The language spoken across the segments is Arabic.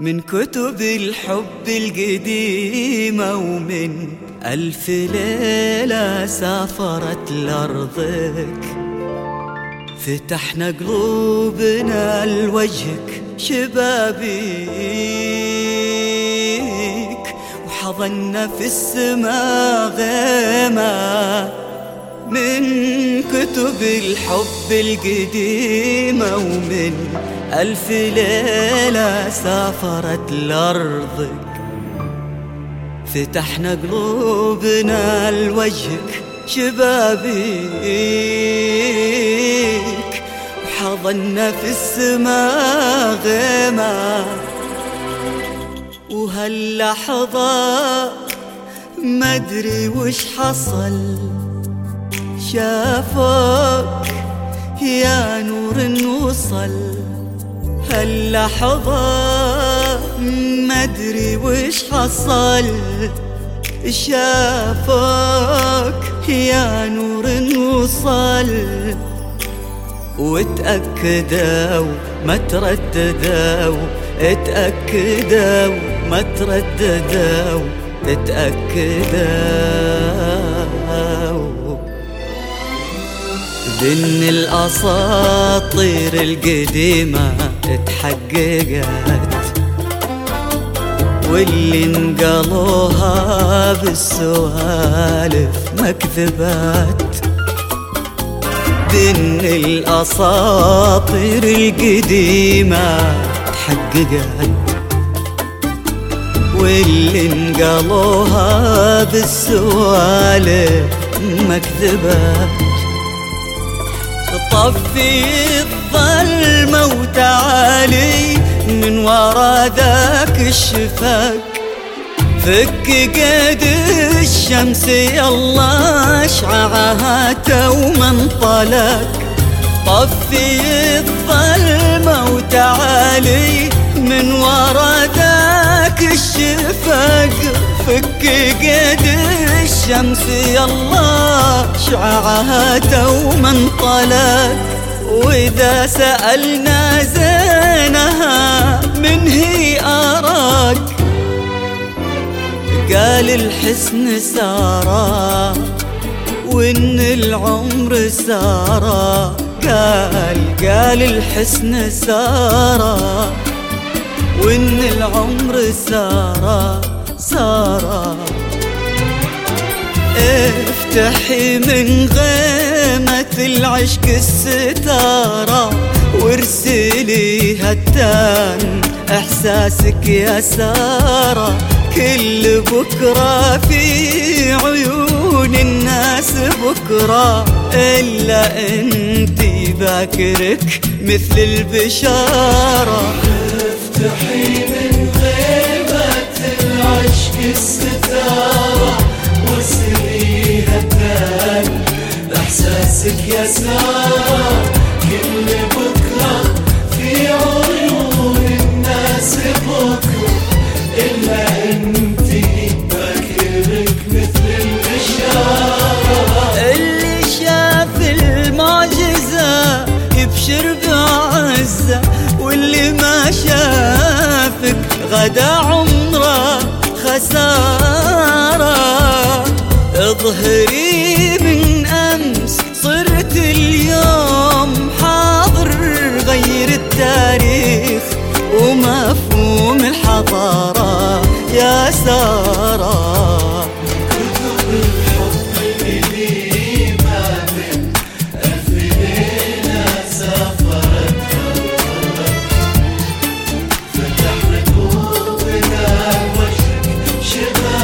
من كتب الحب القديمة ومن 1000 ليلة سافرت لأرضك، فتحنا قلوبنا لوجهك شبابيك، وحضنا في السماء غيمة من كتب الحب القديمة ومن 1000 ليلة سافرت لأرضك، فتحنا قلوبنا لوجهك شبابيك، وحضنا في السماء غيمة. وهاللحظة ما ادري وش حصل، شافك يا نور وصل. هاللحظة ما ادري وش حصل، شافك يا نور وصل. وتأكدوا ما ترددوا، اتأكدوا ما ترددوا، اتأكدوا بأن الأساطير القديمة اتحققت، واللي انقلوها بالسوالف مكذبات. بأن الأساطير القديمة اتحققت، واللي انقلوها بالسوالف مكذبات. طفي الظلمة وتعالي من ورا ذاك الشفاق، فك قيد الشمس يلا اشععها توما انطلق. طفي الظلمة وتعالي من ورا ذاك الشفاق، فك قيد الشمس يلا شعاعها توما انطلق. وإذا سألنا زينها من هي أراك، قال الحسن سارة وإن العمر سارة. قال الحسن سارة وإن العمر سارة. افتحي من غيمة العشق الستارة، وارسلي هتان احساسك يا سارة. كل بكرة في عيون الناس بكرة، إلا انتي باكرك مثل البشارة. افتحي من غيمة العشق الستارة، وارسلي هتان احساسك يا سارة. كل بكرة في عيون الناس بكرة، إلا انتي باكرك مثل البشارة. اللي شاف المعجزة يبشر بعزة، واللي ما شافك غدا عمره خسارة. اظهري من أمس صرت اليوم حاضر، غير التاريخ ومفهوم الحضارة يا سارة. كتب الحب القديمة من 1000 ليلة سافرت لأرضك، فتحنا قلوبنا لوجهك شبابيك،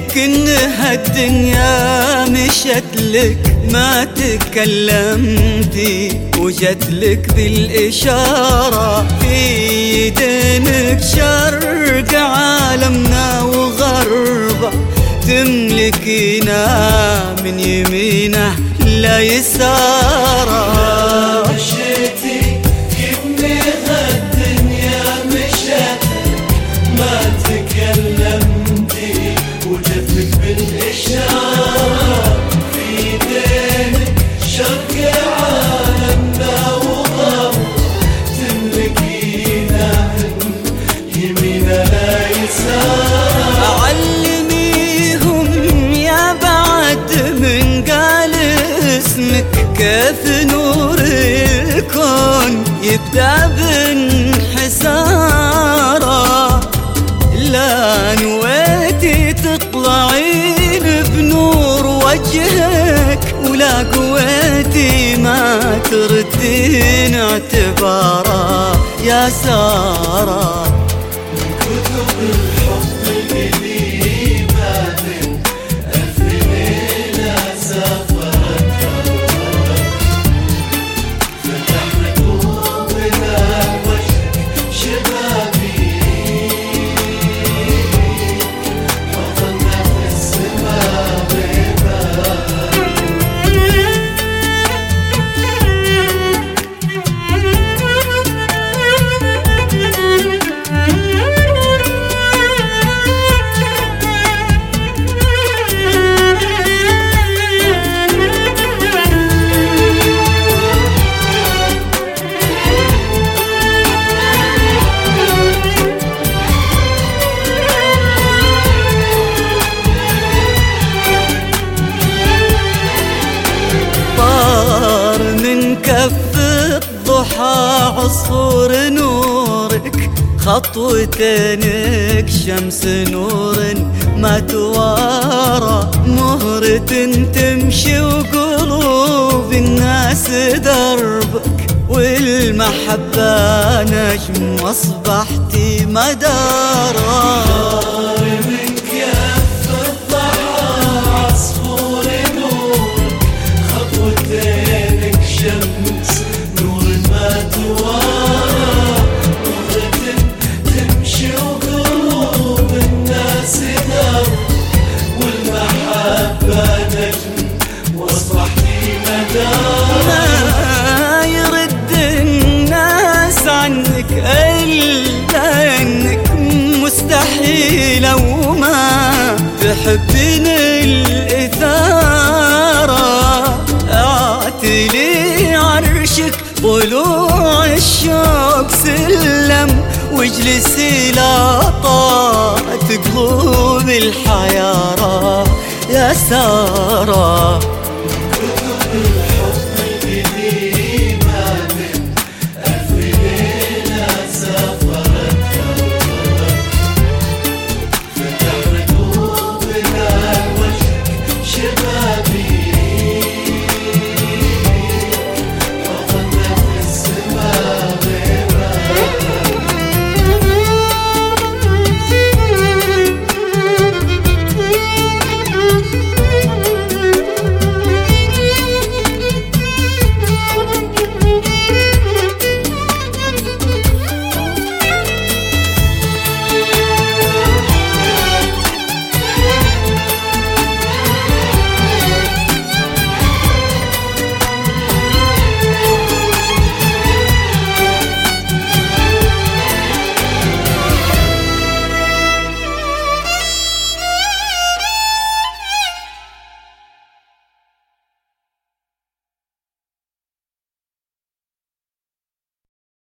كأنها الدنيا مشت لك ما تكلمتي، وجت لك بالإشارة في يدينك شرق عالمنا وغربه، تملكينا من يمينه لا يساره. مشيتي كأنها الدنيا مشت ما تكلمتي، وجدتك بالإشارة في يدينك شرق عالمنا وغرب، تملكينا من يمينه لا يساره. علميهم يا بعد من قال اسمك كيف نور الكون يبدأ بانحساره، لا نويتي تطلعين بنور وجهك، ولا قويتي ما تردين اعتباره يا سارة. كتب الحب القديمة من ألف ليلة سافرتها، فتحنا قلوبنا وجهك شبابي، وظلنا في السماء كف الضحى عصفور نورك، خطوتينك شمس نور ما توارى، مهرة تمشي وقلوب الناس دربك، والمحبة نجم واصبحتي مدارا. شمس نور ما توارى، مهرة تمشي وقلوب الناس دار، والمحبة نجم واصبحتي مدار. ما يرد الناس عنك إلا انك مستحيلة، وما تحبين الإثارة، اعتلي عرشك طلوع الشوق سلم، واجلسي لا طاعت قلوب الحيارى يا سارة.